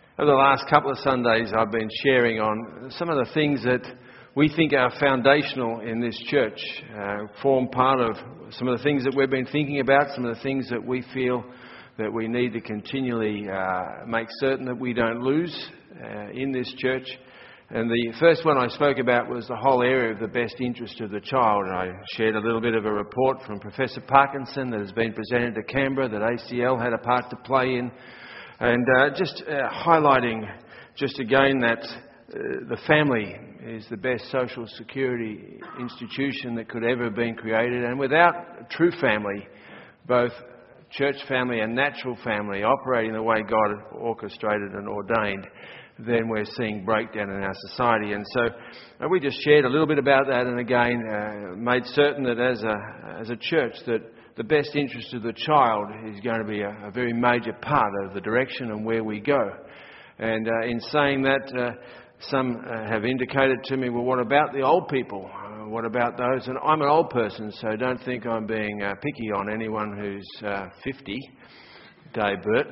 Over the last couple of Sundays, I've been sharing on some of the things that we think are foundational in this church, form part of some of the things that we've been thinking about, some of the things that we feel that we need to continually make certain that we don't lose in this church. And the first one I spoke about was the whole area of the best interest of the child. I shared a little bit of a report from Professor Parkinson that has been presented to Canberra that ACL had a part to play in. And just highlighting just again that the family is the best social security institution that could ever have been created. And without a true family, both church family and natural family operating the way God orchestrated and ordained, then we're seeing breakdown in our society. And so we just shared a little bit about that, and again made certain that as a church that the best interest of the child is going to be a very major part of the direction and where we go. And in saying that, some have indicated to me, well, what about the old people? What about those? And I'm an old person, so don't think I'm being picky on anyone who's 50. Dave Burt.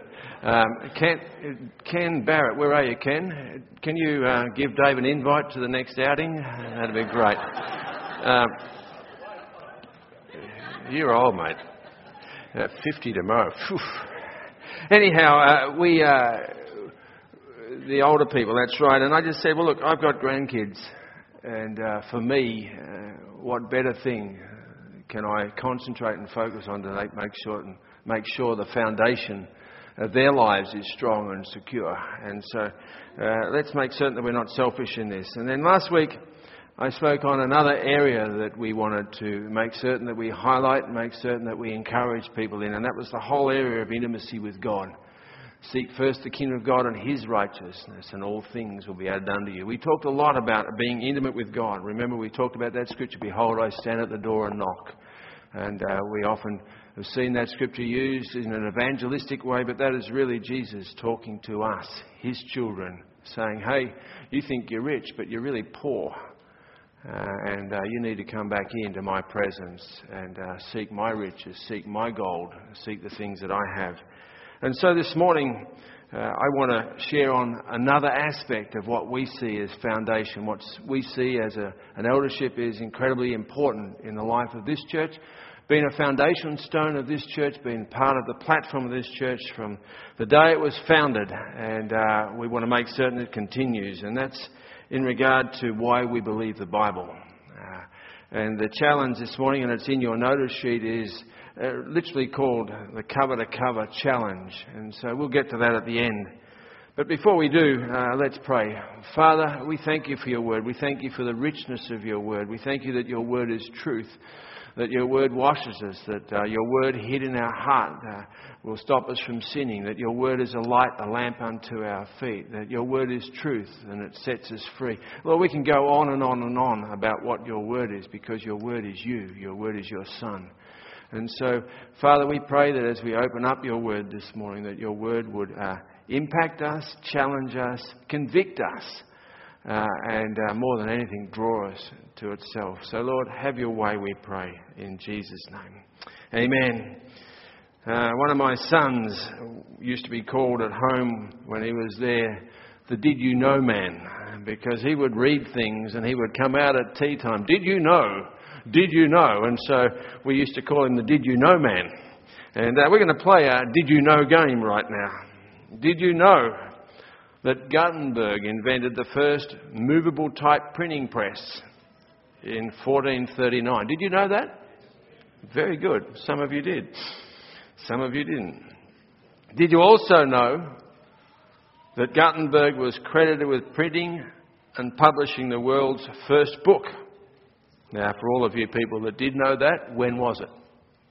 Ken Barrett, where are you, Ken? Can you give Dave an invite to the next outing? That'd be great. You're old, mate. 50 tomorrow. Phew. Anyhow, the older people, that's right. And I just said, well, look, I've got grandkids. And for me, what better thing can I concentrate and focus on to make sure the foundation of their lives is strong and secure. And so let's make certain that we're not selfish in this. And then last week, I spoke on another area that we wanted to make certain that we highlight and make certain that we encourage people in, and that was the whole area of intimacy with God. Seek first the kingdom of God and His righteousness, and all things will be added unto you. We talked a lot about being intimate with God. Remember, we talked about that scripture, behold, I stand at the door and knock. And we often have seen that scripture used in an evangelistic way, but that is really Jesus talking to us, His children, saying, hey, you think you're rich, but you're really poor. And you need to come back into my presence and seek my riches, seek my gold, seek the things that I have. And so this morning, I want to share on another aspect of what we see as foundation. What we see as an eldership is incredibly important in the life of this church, being a foundation stone of this church, being part of the platform of this church from the day it was founded. And we want to make certain it continues. And that's in regard to why we believe the Bible. And the challenge this morning, and it's in your notice sheet, is literally called the Cover to Cover Challenge. And so we'll get to that at the end. But before we do, let's pray. Father, we thank you for your word. We thank you for the richness of your word. We thank you that your word is truth, that your word washes us, that your word hid in our heart will stop us from sinning, that your word is a light, a lamp unto our feet, that your word is truth and it sets us free. Lord, we can go on and on and on about what your word is, because your word is you, your word is your Son. And so, Father, we pray that as we open up your word this morning, that your word would impact us, challenge us, convict us, and more than anything, draw us to itself. So, Lord, have your way, we pray, in Jesus' name. Amen. One of my sons used to be called at home when he was there the Did You Know Man, because he would read things and he would come out at tea time. Did you know? Did you know? And so we used to call him the Did You Know Man. And we're going to play a Did You Know game right now. Did you know that Gutenberg invented the first movable type printing press in 1439? Did you know that? Very good. Some of you did. Some of you didn't. Did you also know that Gutenberg was credited with printing and publishing the world's first book? Now, for all of you people that did know that, when was it?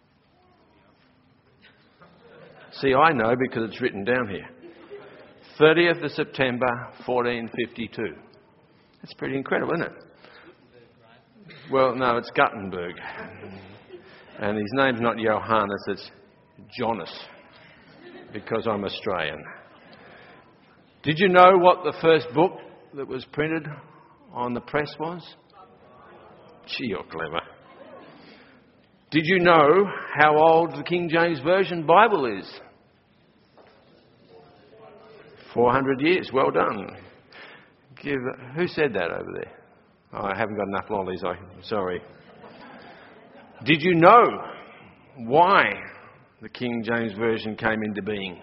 See, I know because it's written down here. 30th of September, 1452. That's pretty incredible, isn't it? Well, no, it's Gutenberg. And his name's not Johannes, it's Jonas, because I'm Australian. Did you know what the first book that was printed on the press was? Gee, you're clever. Did you know how old the King James Version Bible is? 400 years. Well done. Who said that over there? Oh, I haven't got enough lollies. Sorry. Did you know why the King James Version came into being?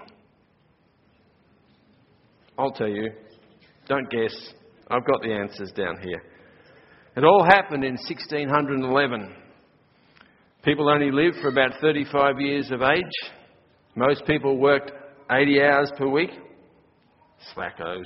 I'll tell you. Don't guess. I've got the answers down here. It all happened in 1611. People only lived for about 35 years of age. Most people worked 80 hours per week. Slackos.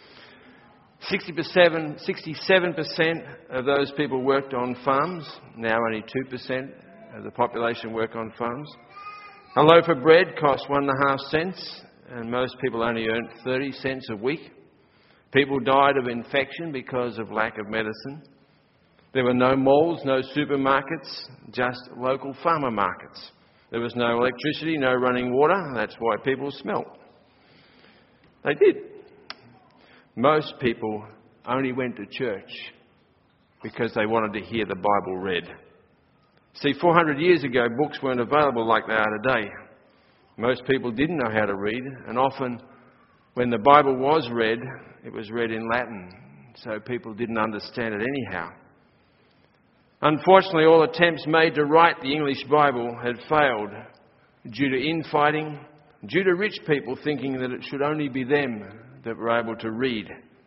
67% of those people worked on farms. Now only 2% of the population work on farms. A loaf of bread cost 1.5 cents, and most people only earned 30 cents a week. People died of infection because of lack of medicine. There were no malls, no supermarkets, just local farmer markets. There was no electricity, no running water. That's why people smelt. They did. Most people only went to church because they wanted to hear the Bible read. See, 400 years ago, books weren't available like they are today. Most people didn't know how to read, and often when the Bible was read, it was read in Latin, so people didn't understand it anyhow. Unfortunately, all attempts made to write the English Bible had failed due to infighting, due to rich people thinking that it should only be them that were able to read.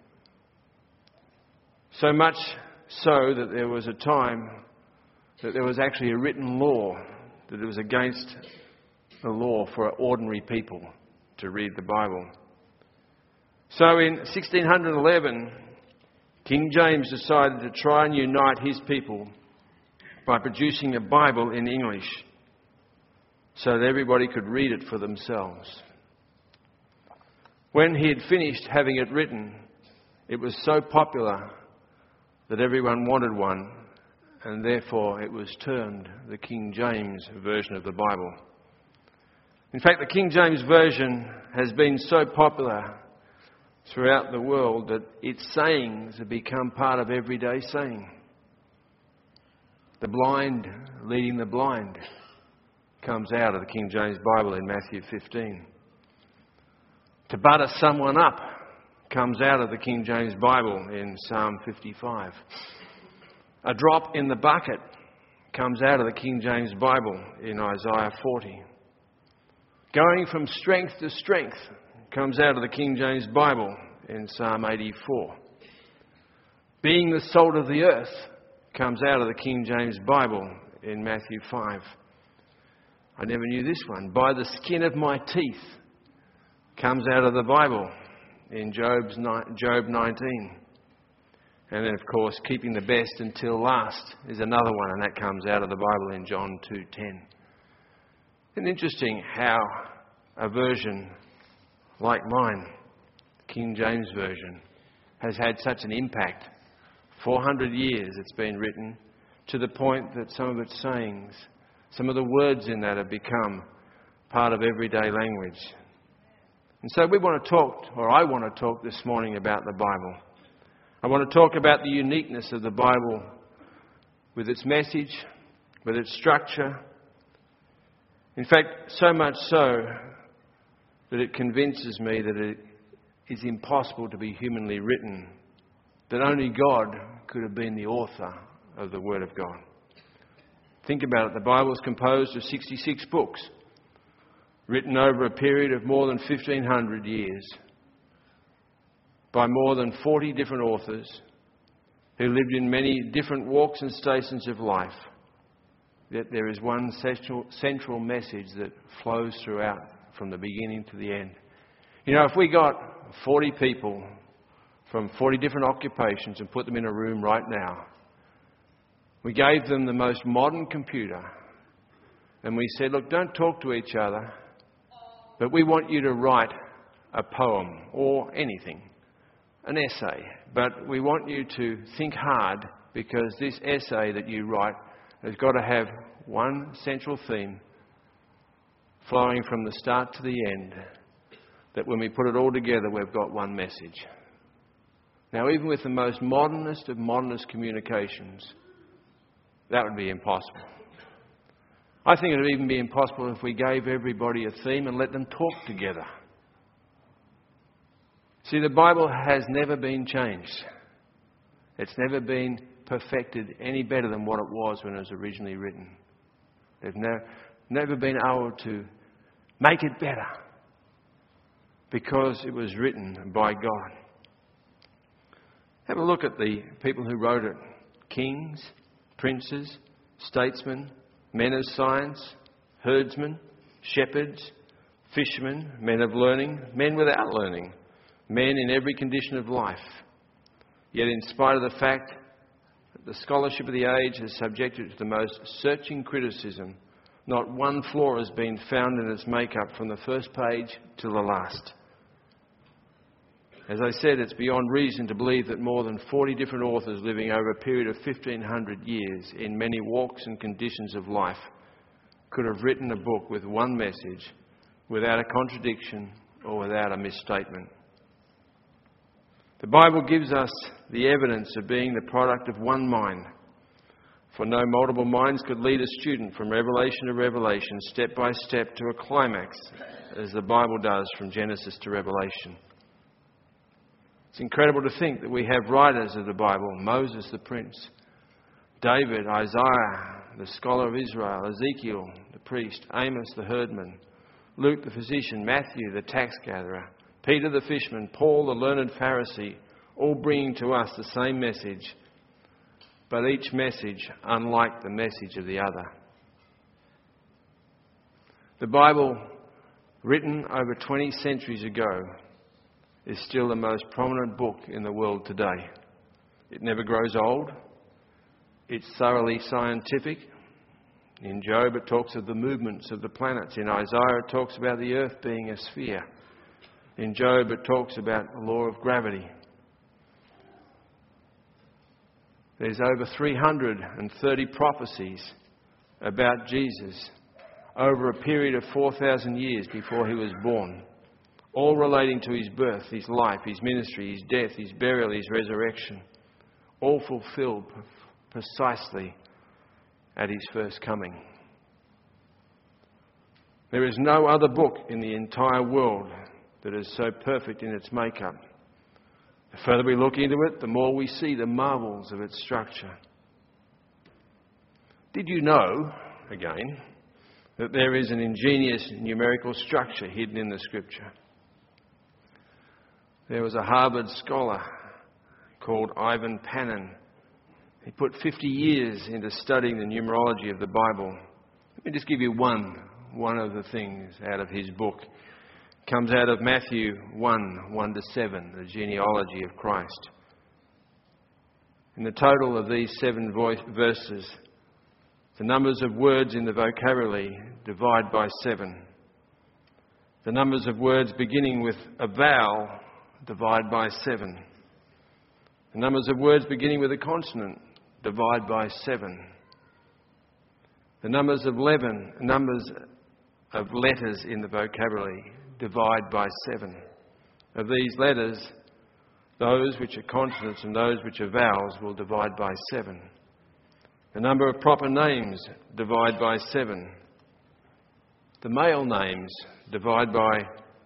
So much so that there was a time that there was actually a written law that it was against the law for ordinary people to read the Bible. So in 1611, King James decided to try and unite his people by producing a Bible in English so that everybody could read it for themselves. When he had finished having it written, it was so popular that everyone wanted one, and therefore it was termed the King James Version of the Bible. In fact, the King James Version has been so popular throughout the world that its sayings have become part of everyday saying. The blind leading the blind comes out of the King James Bible in Matthew 15. To butter someone up comes out of the King James Bible in Psalm 55. A drop in the bucket comes out of the King James Bible in Isaiah 40. Going from strength to strength comes out of the King James Bible in Psalm 84. Being the salt of the earth comes out of the King James Bible in Matthew 5. I never knew this one. By the skin of my teeth comes out of the Bible in Job 19. And then, of course, keeping the best until last is another one, and that comes out of the Bible in John 2:10. And interesting how a version like mine, King James Version, has had such an impact. 400 years it's been written, to the point that some of its sayings, some of the words in that have become part of everyday language. And so we want to talk, or I want to talk this morning about the Bible. I want to talk about the uniqueness of the Bible with its message, with its structure. In fact, so much so that it convinces me that it is impossible to be humanly written, that only God could have been the author of the Word of God. Think about it. The Bible is composed of 66 books, written over a period of more than 1,500 years, by more than 40 different authors who lived in many different walks and stations of life. Yet there is one central message that flows throughout from the beginning to the end. You know, if we got 40 people from 40 different occupations and put them in a room right now, we gave them the most modern computer, and we said, look, don't talk to each other, but we want you to write a poem or anything, an essay, but we want you to think hard, because this essay that you write has got to have one central theme flowing from the start to the end, that when we put it all together, we've got one message. Now, even with the most modernist of modernist communications, that would be impossible. I think it would even be impossible if we gave everybody a theme and let them talk together. See, the Bible has never been changed. It's never been perfected any better than what it was when it was originally written. They've never been able to make it better because it was written by God. Have a look at the people who wrote it. Kings, princes, statesmen, men of science, herdsmen, shepherds, fishermen, men of learning, men without learning, men in every condition of life. Yet in spite of the fact that the scholarship of the age has subjected it to the most searching criticism, not one flaw has been found in its makeup from the first page to the last. As I said, it's beyond reason to believe that more than 40 different authors living over a period of 1,500 years in many walks and conditions of life could have written a book with one message without a contradiction or without a misstatement. The Bible gives us the evidence of being the product of one mind, for no multiple minds could lead a student from revelation to revelation, step by step, to a climax, as the Bible does from Genesis to Revelation. It's incredible to think that we have writers of the Bible: Moses the prince, David, Isaiah, the scholar of Israel, Ezekiel the priest, Amos the herdman, Luke the physician, Matthew the tax gatherer, Peter the fisherman, Paul the learned Pharisee, all bringing to us the same message, but each message unlike the message of the other. The Bible, written over 20 centuries ago, is still the most prominent book in the world today. It never grows old. It's thoroughly scientific. In Job it talks of the movements of the planets. In Isaiah it talks about the earth being a sphere. In Job it talks about the law of gravity. There's over 330 prophecies about Jesus over a period of 4,000 years before he was born, all relating to his birth, his life, his ministry, his death, his burial, his resurrection, all fulfilled precisely at his first coming. There is no other book in the entire world that is so perfect in its makeup. The further we look into it, the more we see the marvels of its structure. Did you know, again, that there is an ingenious numerical structure hidden in the Scripture? There was a Harvard scholar called Ivan Panin. He put 50 years into studying the numerology of the Bible. Let me just give you one of the things out of his book. It comes out of Matthew 1:1-7, the genealogy of Christ. In the total of these 7 verses, the numbers of words in the vocabulary divide by 7. The numbers of words beginning with a vowel divide by 7. The numbers of words beginning with a consonant divide by 7. The numbers of letters in the vocabulary divide by 7. Of these letters, those which are consonants and those which are vowels will divide by 7. The number of proper names divide by 7. The male names divide by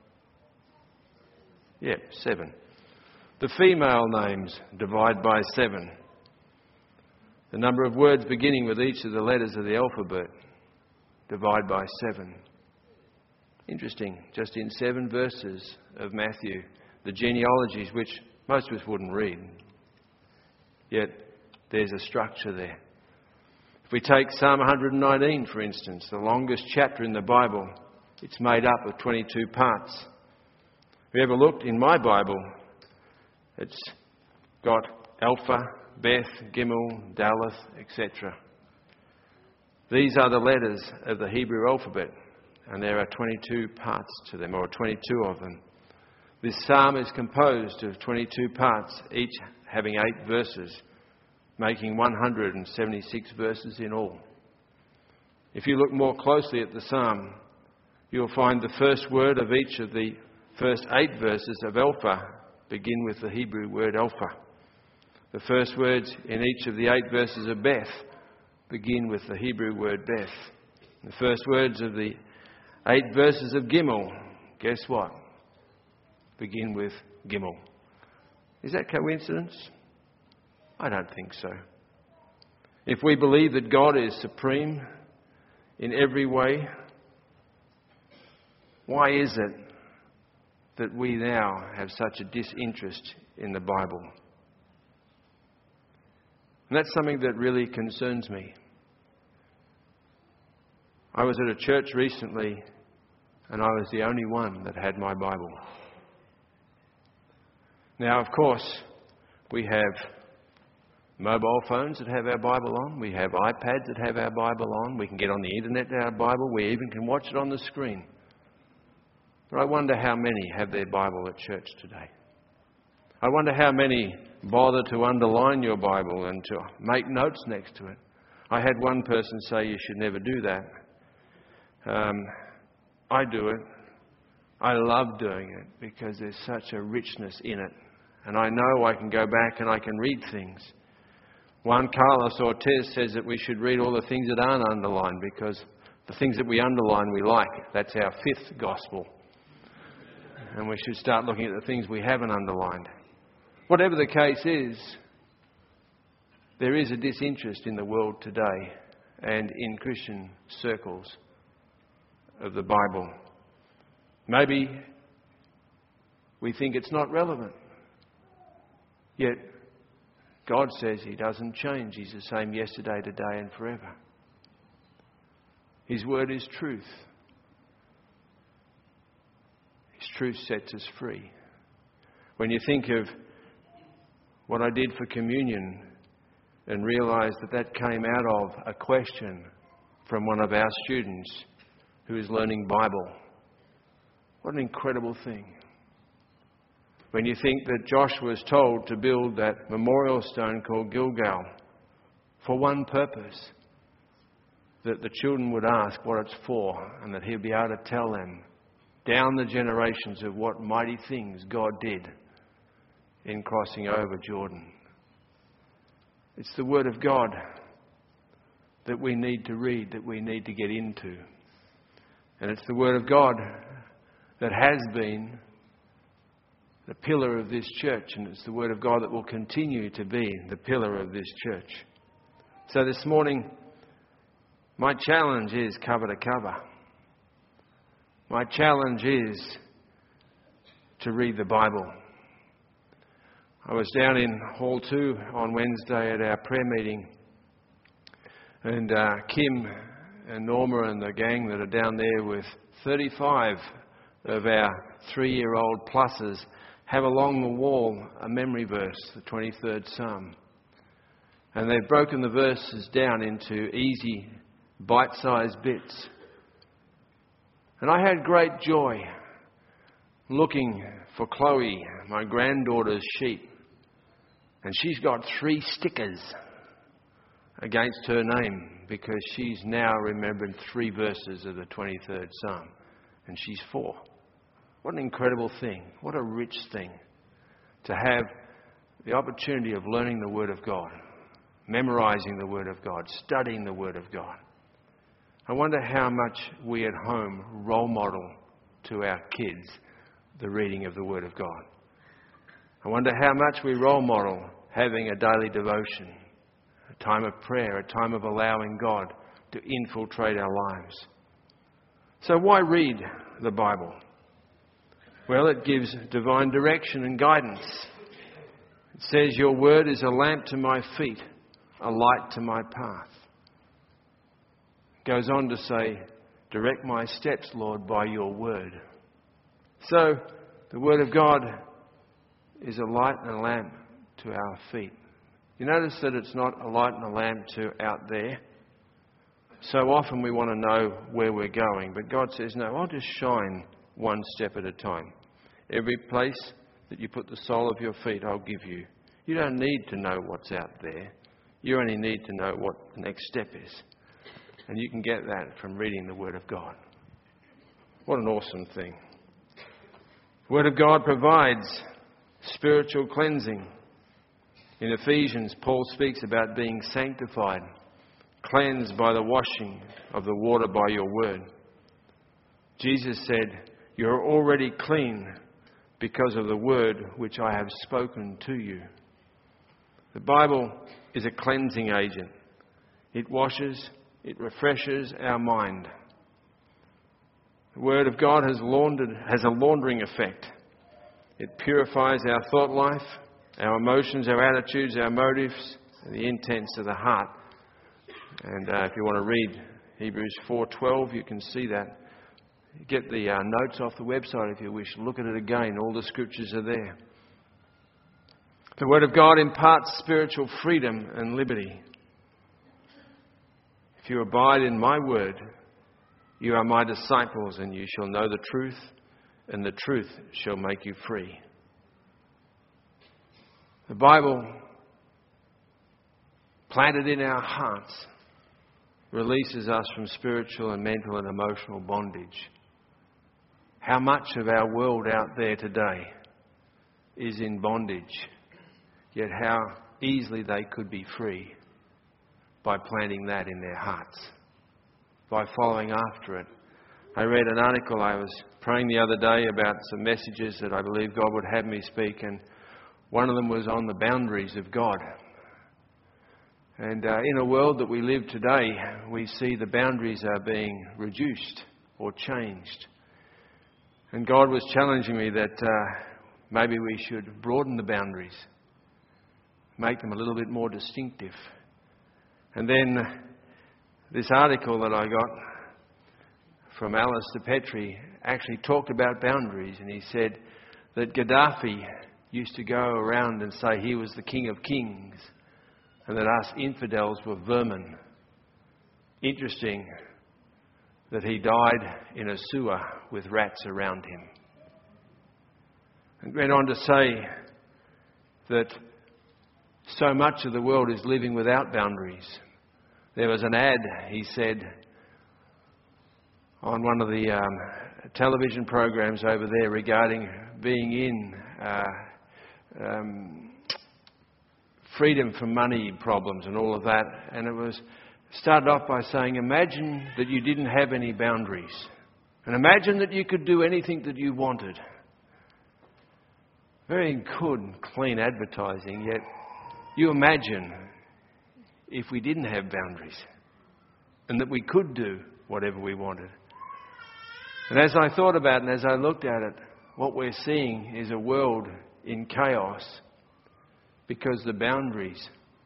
7. The female names divide by 7. The number of words beginning with each of the letters of the alphabet divide by 7. Interesting, just in 7 verses of Matthew, the genealogies which most of us wouldn't read. Yet there's a structure there. If we take Psalm 119, for instance, the longest chapter in the Bible, it's made up of 22 parts. Have you ever looked in my Bible? It's got Alpha, Beth, Gimel, Daleth, etc. These are the letters of the Hebrew alphabet, and there are 22 parts to them, or 22 of them. This psalm is composed of 22 parts, each having 8 verses, making 176 verses in all. If you look more closely at the psalm, you'll find the first word of each of the first 8 verses of Alpha begin with the Hebrew word Alpha. The first words in each of the 8 verses of Beth begin with the Hebrew word Beth. The first words of the 8 verses of Gimel, guess what? begin with Gimel. Is that coincidence? I don't think so. If we believe that God is supreme in every way, why is it that we now have such a disinterest in the Bible? And that's something that really concerns me. I was at a church recently and I was the only one that had my Bible. Now, of course, we have mobile phones that have our Bible on. We have iPads that have our Bible on. We can get on the internet to our Bible. We even can watch it on the screen. But I wonder how many have their Bible at church today. I wonder how many bother to underline your Bible and to make notes next to it. I had one person say you should never do that. I do it. I love doing it because there's such a richness in it. And I know I can go back and I can read things. Juan Carlos Ortiz says that we should read all the things that aren't underlined because the things that we underline we like. That's our fifth gospel. And we should start looking at the things we haven't underlined. Whatever the case is, there is a disinterest in the world today and in Christian circles of the Bible. Maybe we think it's not relevant. Yet God says He doesn't change. He's the same yesterday, today and forever. His word is truth. His truth sets us free. When you think of what I did for communion and realised that that came out of a question from one of our students who is learning Bible, what an incredible thing. When you think that Joshua was told to build that memorial stone called Gilgal for one purpose, that the children would ask what it's for and that he'd be able to tell them down the generations of what mighty things God did in crossing over Jordan. It's the Word of God that we need to read, that we need to get into. And it's the Word of God that has been the pillar of this church, and it's the Word of God that will continue to be the pillar of this church. So this morning, my challenge is cover to cover. My challenge is to read the Bible. I was down in Hall 2 on Wednesday at our prayer meeting, and Kim and Norma and the gang that are down there with 35 of our 3-year-old pluses have along the wall a memory verse, the 23rd Psalm. And they've broken the verses down into easy, bite-sized bits. And I had great joy looking for Chloe, my granddaughter's sheep. And she's got 3 stickers against her name because she's now remembered 3 verses of the 23rd Psalm. And she's 4. What an incredible thing. What a rich thing to have the opportunity of learning the Word of God, memorising the Word of God, studying the Word of God. I wonder how much we at home role model to our kids the reading of the Word of God. I wonder how much we role model having a daily devotion, a time of prayer, a time of allowing God to infiltrate our lives. So why read the Bible? Well, it gives divine direction and guidance. It says, your word is a lamp to my feet, a light to my path. It goes on to say, direct my steps, Lord, by your word. So, the word of God is a light and a lamp to our feet. You notice that it's not a light and a lamp to out there. So often we want to know where we're going, but God says, no, I'll just shine one step at a time. Every place that you put the sole of your feet, I'll give you. You don't need to know what's out there. You only need to know what the next step is. And you can get that from reading the Word of God. What an awesome thing. The Word of God provides spiritual cleansing. In Ephesians, Paul speaks about being sanctified, cleansed by the washing of the water by your word. Jesus said, you're already clean because of the word which I have spoken to you. The Bible is a cleansing agent. It washes, it refreshes our mind. The Word of God has a laundering effect. It purifies our thought life, our emotions, our attitudes, our motives, and the intents of the heart. And if you want to read Hebrews 4:12, you can see that. Get the notes off the website if you wish. Look at it again. All the scriptures are there. The Word of God imparts spiritual freedom and liberty. If you abide in my word, you are my disciples, and you shall know the truth, and the truth shall make you free. The Bible, planted in our hearts, releases us from spiritual and mental and emotional bondage. How much of our world out there today is in bondage, yet how easily they could be free by planting that in their hearts, by following after it. I read an article. I was praying the other day about some messages that I believe God would have me speak, and one of them was on the boundaries of God. And in a world that we live today, we see the boundaries are being reduced or changed. And God was challenging me that maybe we should broaden the boundaries, make them a little bit more distinctive. And then this article that I got from Alistair Petrie actually talked about boundaries, and he said that Gaddafi used to go around and say he was the King of Kings and that us infidels were vermin. Interesting that he died in a sewer with rats around him. And went on to say that so much of the world is living without boundaries. There was an ad, he said, on one of the television programs over there regarding being in freedom from money problems and all of that. And it was started off by saying, imagine that you didn't have any boundaries. And imagine that you could do anything that you wanted. Very good, clean advertising, yet you imagine if we didn't have boundaries and that we could do whatever we wanted. And as I thought about it and as I looked at it, what we're seeing is a world in chaos because the boundaries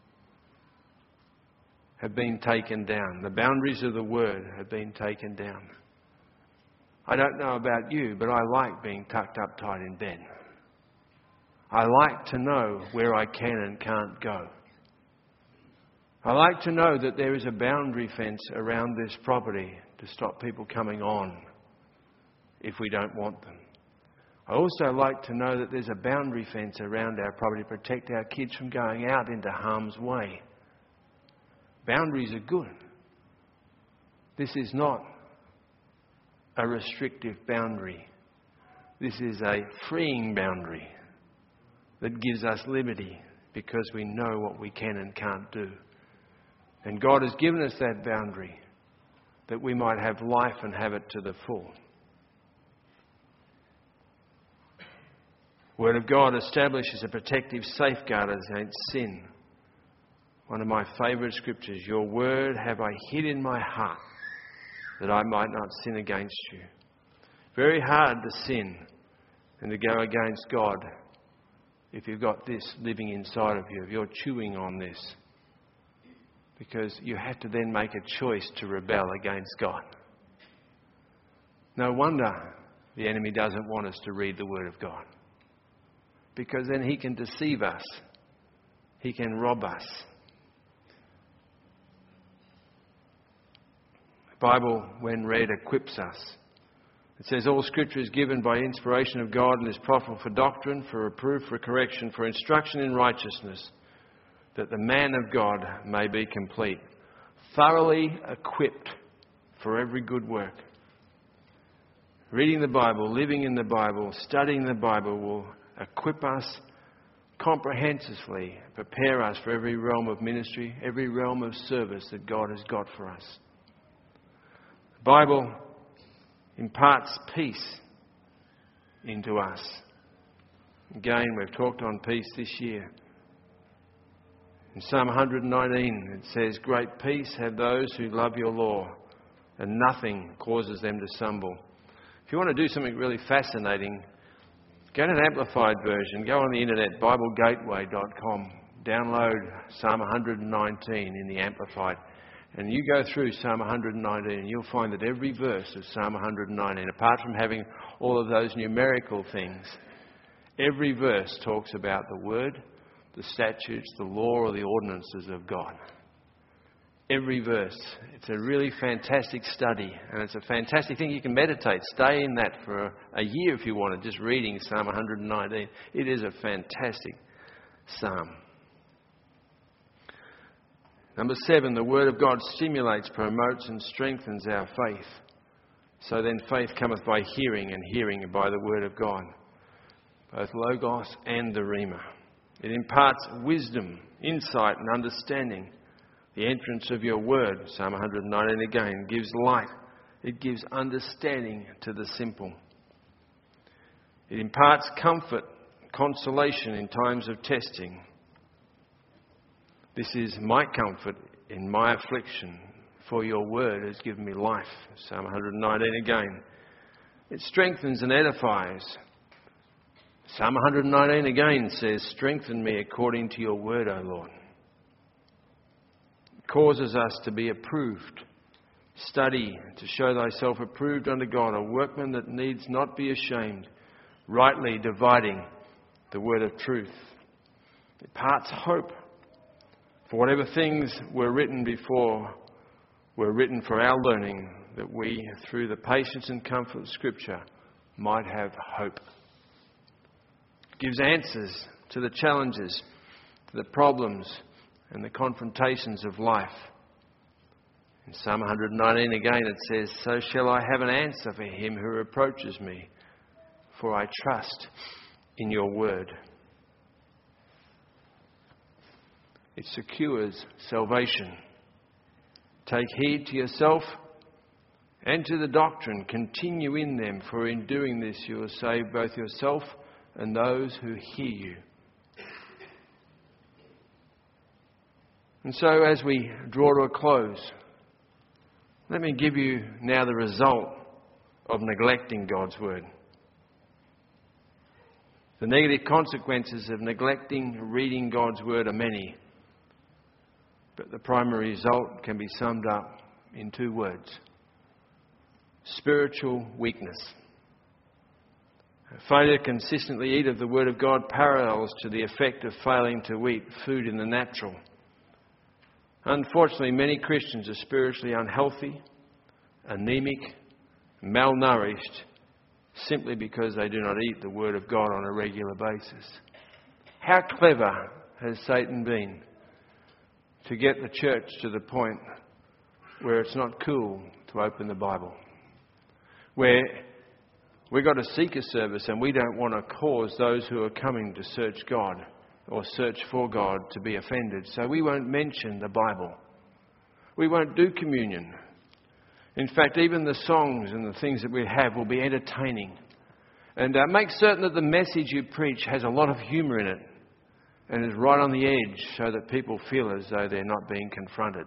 have been taken down. The boundaries of the Word have been taken down. I don't know about you, but I like being tucked up tight in bed. I like to know where I can and can't go. I like to know that there is a boundary fence around this property to stop people coming on if we don't want them. I also like to know that there's a boundary fence around our property to protect our kids from going out into harm's way. Boundaries are good. This is not a restrictive boundary. This is a freeing boundary that gives us liberty because we know what we can and can't do. And God has given us that boundary that we might have life and have it to the full. Word of God establishes a protective safeguard against sin. One of my favourite scriptures, your word have I hid in my heart that I might not sin against you. Very hard to sin and to go against God if you've got this living inside of you, if you're chewing on this. Because you have to then make a choice to rebel against God. No wonder the enemy doesn't want us to read the Word of God. Because then he can deceive us. He can rob us. The Bible, when read, equips us. It says, all Scripture is given by inspiration of God and is profitable for doctrine, for reproof, for correction, for instruction in righteousness, that the man of God may be complete, thoroughly equipped for every good work. Reading the Bible, living in the Bible, studying the Bible will equip us comprehensively, prepare us for every realm of ministry, every realm of service that God has got for us. The Bible imparts peace into us. Again, we've talked on peace this year. In Psalm 119, it says, "Great peace have those who love your law, and nothing causes them to stumble." If you want to do something really fascinating, go to an amplified version. Go on the internet, BibleGateway.com. Download Psalm 119 in the amplified. And you go through Psalm 119 and you'll find that every verse of Psalm 119, apart from having all of those numerical things, every verse talks about the word, the statutes, the law or the ordinances of God. Every verse. It's a really fantastic study, and it's a fantastic thing. You can meditate. Stay in that for a year if you want to, just reading Psalm 119. It is a fantastic psalm. Number 7, the Word of God stimulates, promotes and strengthens our faith. So then faith cometh by hearing, and hearing by the Word of God. Both Logos and the Rhema. It imparts wisdom, insight and understanding. The entrance of your Word, Psalm 119 again, gives light. It gives understanding to the simple. It imparts comfort, consolation in times of testing. This is my comfort in my affliction, for your word has given me life. Psalm 119 again. It strengthens and edifies. Psalm 119 again says, "Strengthen me according to your word, O Lord." It causes us to be approved. Study to show thyself approved unto God, a workman that needs not be ashamed, rightly dividing the word of truth. It imparts hope. For whatever things were written before were written for our learning, that we, through the patience and comfort of Scripture, might have hope. It gives answers to the challenges, to the problems and the confrontations of life. In Psalm 119 again it says, "So shall I have an answer for him who reproaches me, for I trust in your word." It secures salvation. Take heed to yourself and to the doctrine. Continue in them, for in doing this you will save both yourself and those who hear you. And so as we draw to a close, let me give you now the result of neglecting God's word. The negative consequences of neglecting reading God's word are many. But the primary result can be summed up in 2 words. Spiritual weakness. Failure to consistently eat of the Word of God parallels to the effect of failing to eat food in the natural. Unfortunately, many Christians are spiritually unhealthy, anemic, malnourished, simply because they do not eat the Word of God on a regular basis. How clever has Satan been to get the church to the point where it's not cool to open the Bible, where we've got a seeker service and we don't want to cause those who are coming to search God or search for God to be offended, so we won't mention the Bible. We won't do communion. In fact, even the songs and the things that we have will be entertaining. And make certain that the message you preach has a lot of humour in it and is right on the edge so that people feel as though they're not being confronted.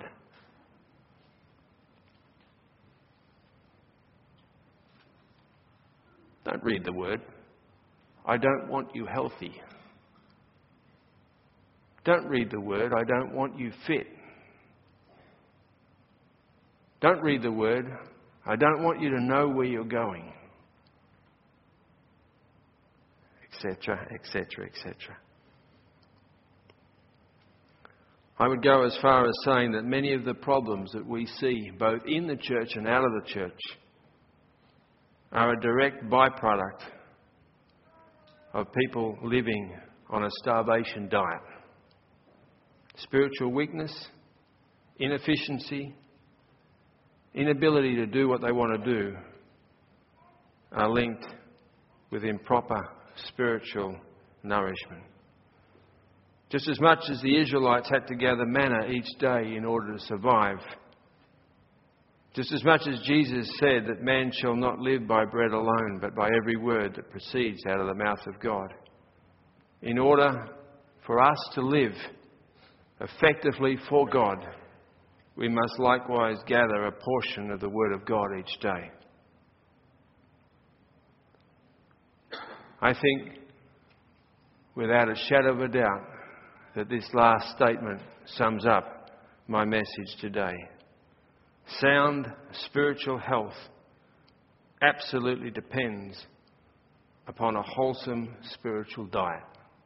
Don't read the word. I don't want you healthy. Don't read the word. I don't want you fit. Don't read the word. I don't want you to know where you're going. Etc., etc., etc. I would go as far as saying that many of the problems that we see, both in the church and out of the church, are a direct byproduct of people living on a starvation diet. Spiritual weakness, inefficiency, inability to do what they want to do are linked with improper spiritual nourishment. Just as much as the Israelites had to gather manna each day in order to survive, just as much as Jesus said that man shall not live by bread alone, but by every word that proceeds out of the mouth of God, in order for us to live effectively for God, we must likewise gather a portion of the Word of God each day. I think, without a shadow of a doubt, that this last statement sums up my message today. Sound spiritual health absolutely depends upon a wholesome spiritual diet.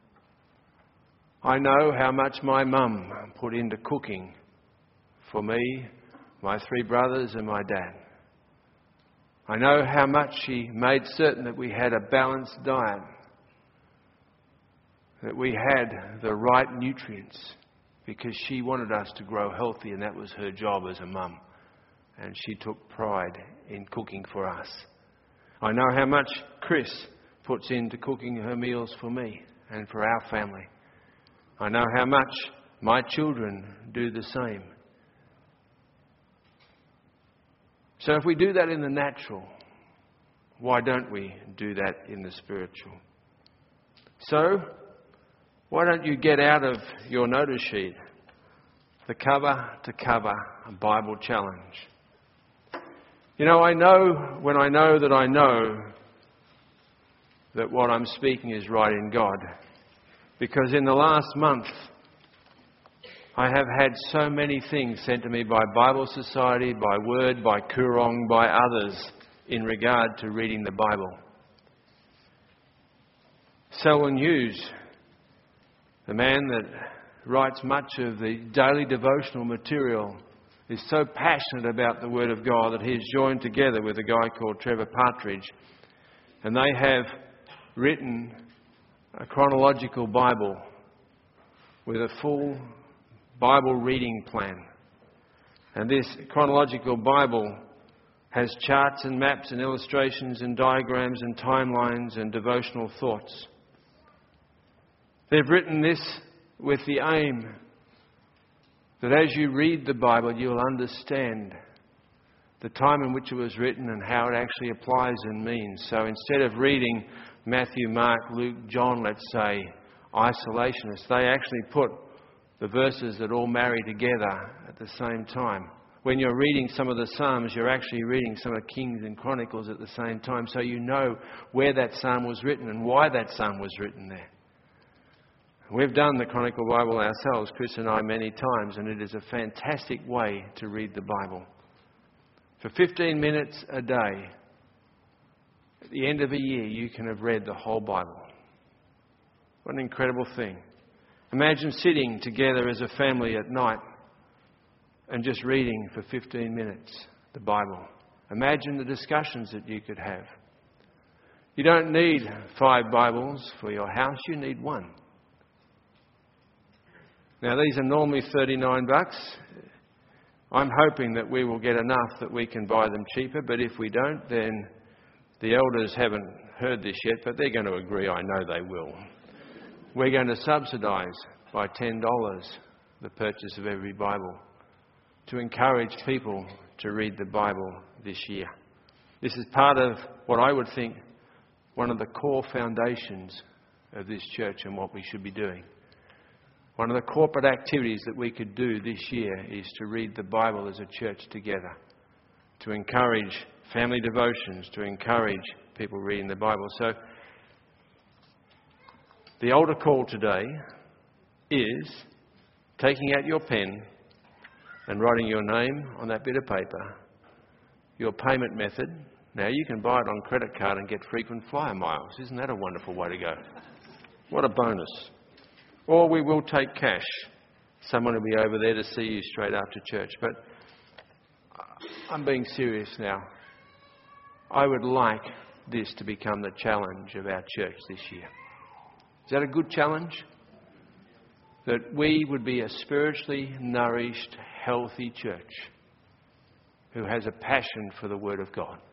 I know how much my mum put into cooking for me, my 3 brothers and my dad. I know how much she made certain that we had a balanced diet, that we had the right nutrients, because she wanted us to grow healthy, and that was her job as a mum. And she took pride in cooking for us. I know how much Chris puts into cooking her meals for me and for our family. I know how much my children do the same. So if we do that in the natural, why don't we do that in the spiritual? So, why don't you get out of your notice sheet the cover to cover Bible challenge? You know, I know when I know that what I'm speaking is right in God. Because in the last month, I have had so many things sent to me by Bible Society, by Word, by Koorong, by others in regard to reading the Bible. Selwyn Hughes, the man that writes much of the daily devotional material, is so passionate about the Word of God that he has joined together with a guy called Trevor Partridge, and they have written a chronological Bible with a full Bible reading plan. And this chronological Bible has charts and maps and illustrations and diagrams and timelines and devotional thoughts. They've written this with the aim that as you read the Bible, you'll understand the time in which it was written and how it actually applies and means. So instead of reading Matthew, Mark, Luke, John, let's say, isolationists, they actually put the verses that all marry together at the same time. When you're reading some of the Psalms, you're actually reading some of Kings and Chronicles at the same time, so you know where that Psalm was written and why that Psalm was written there. We've done the Chronicle Bible ourselves, Chris and I, many times, and it is a fantastic way to read the Bible. For 15 minutes a day, at the end of a year, you can have read the whole Bible. What an incredible thing. Imagine sitting together as a family at night and just reading for 15 minutes the Bible. Imagine the discussions that you could have. You don't need 5 Bibles for your house, you need 1. Now these are normally $39. I'm hoping that we will get enough that we can buy them cheaper, but if we don't, then the elders haven't heard this yet, but they're going to agree, I know they will. We're going to subsidise by $10 the purchase of every Bible to encourage people to read the Bible this year. This is part of what I would think one of the core foundations of this church and what we should be doing. One of the corporate activities that we could do this year is to read the Bible as a church together, to encourage family devotions, to encourage people reading the Bible. So the altar call today is taking out your pen and writing your name on that bit of paper, your payment method. Now you can buy it on credit card and get frequent flyer miles. Isn't that a wonderful way to go? What a bonus. Or we will take cash. Someone will be over there to see you straight after church. But I'm being serious now. I would like this to become the challenge of our church this year. Is that a good challenge? That we would be a spiritually nourished, healthy church who has a passion for the Word of God.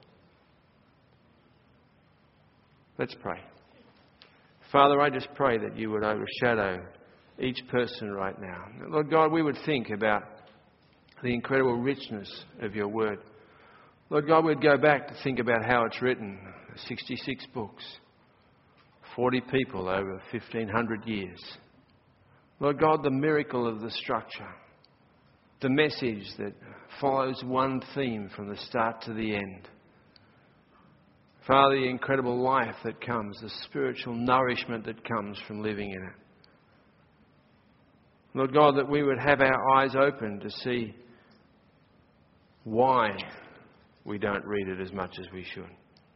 Let's pray. Father, I just pray that you would overshadow each person right now. Lord God, we would think about the incredible richness of your Word. Lord God, we'd go back to think about how it's written. 66 books, 40 people over 1,500 years. Lord God, the miracle of the structure, the message that follows one theme from the start to the end. Father, the incredible life that comes, the spiritual nourishment that comes from living in it. Lord God, that we would have our eyes open to see why we don't read it as much as we should.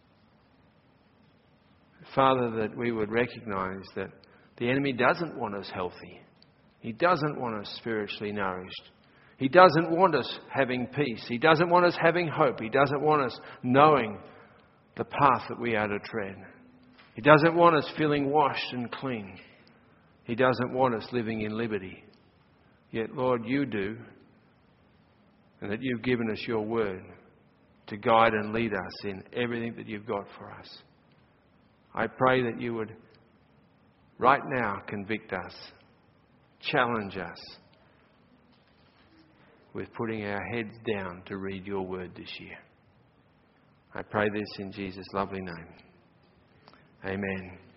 Father, that we would recognise that the enemy doesn't want us healthy. He doesn't want us spiritually nourished. He doesn't want us having peace. He doesn't want us having hope. He doesn't want us knowing the path that we are to tread. He doesn't want us feeling washed and clean. He doesn't want us living in liberty. Yet, Lord, you do, and that you've given us your word to guide and lead us in everything that you've got for us. I pray that you would right now convict us, challenge us with putting our heads down to read your word this year. I pray this in Jesus' lovely name. Amen.